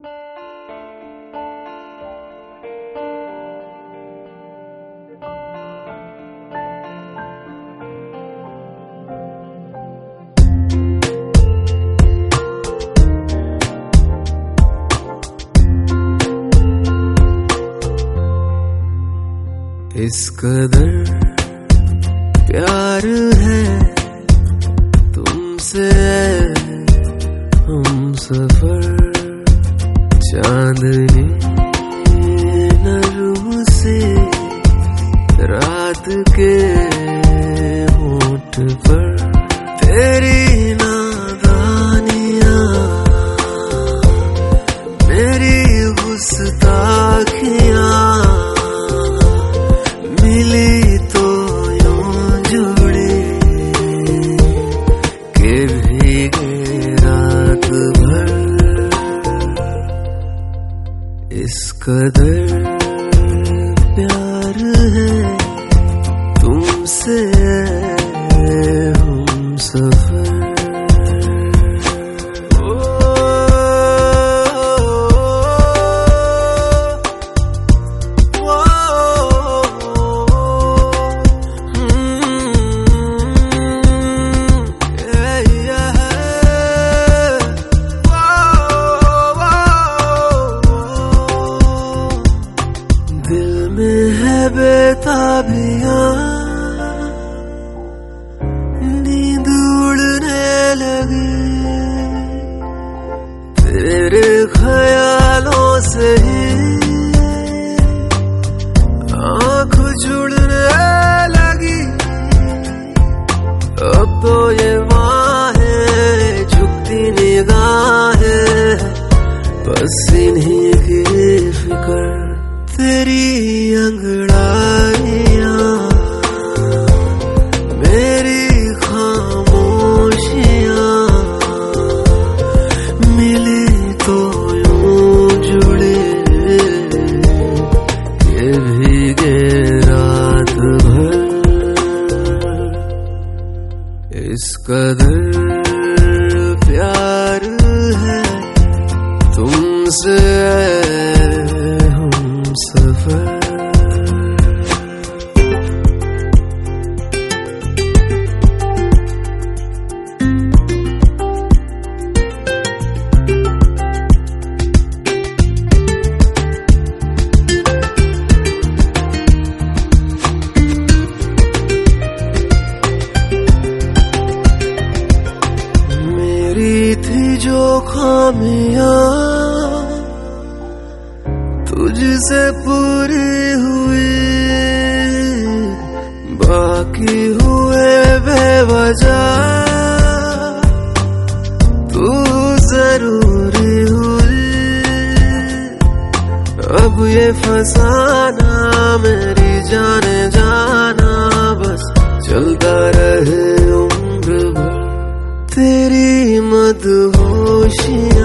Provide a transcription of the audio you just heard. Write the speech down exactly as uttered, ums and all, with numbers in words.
इस कदर प्यार है तुमसे हम सफर, चांदनी नरम से रात के होठ पर, तेरी नादानियां मेरी गुस्ताखियां मिली तो यूं जुड़ी के भीगे रात भर। इस कदर प्यार है तुमसे हम सफर। दिल में है बेताबियां, नींद उड़ने लगी, तेरे ख्यालों से ही आँख जुड़ने लगी। अब तो ये बाहें झुकती निगाहें, बस इन्हीं की फिक्र, तेरी अंगड़ाइयां मेरी खामोशियां मिली तो यूं जुड़े के भीगे रात भर। इस कदर प्यार है तुमसे सफर। मेरी थी जो खामियां तुझसे पूरी हुई, बाकी हुए बेवजह तू जरूरी हुई। अब ये फसाना मेरी जाने जाना बस चलता रहे उम्र भर, तेरी मदहोशियां